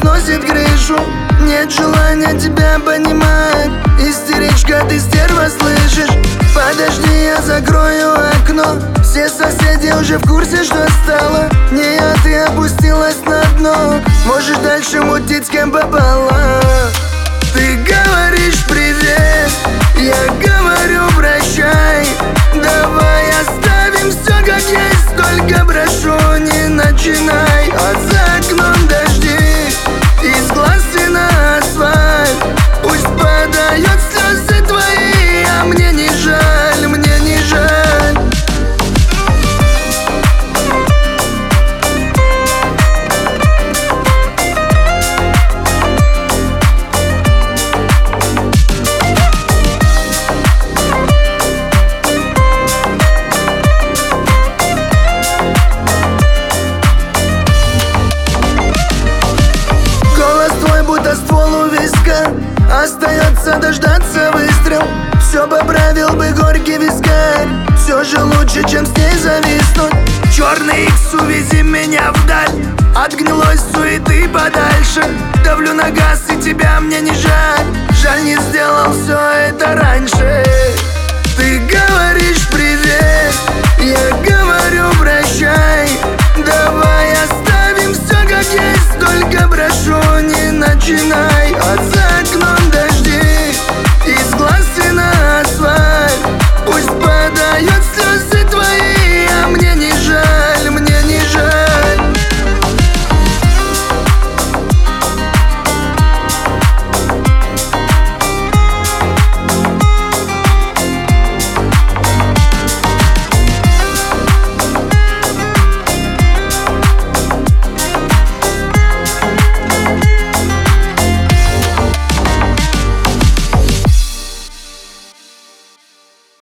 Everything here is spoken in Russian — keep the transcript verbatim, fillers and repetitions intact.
сносит крышу. Нет желания тебя понимать. Истеричка, ты стерва, слышишь? Подожди, я закрою окно. Все соседи уже в курсе, что стало. Не я, ты опустилась на дно. Можешь дальше мутить с кем попало. Ты говоришь привет, я говорю прощай. Давай оставим все как есть, только прошу, не начинай. А за окном дожди, из глаз и на асфальт. Пусть подает слезы твои, а мне не жаль, мне не жаль. Будто ствол у виска, остается дождаться выстрел. Все поправил бы горький вискарь. Все же лучше, чем с ней зависнуть. Черный икс, увези меня вдаль, от гнилой суеты подальше. Давлю на газ, и тебя мне не жаль. Жаль, не сделал все это раньше. Ты говоришь привет, я говорю прощай. Давай оставим все как есть, только прошу, не начинай.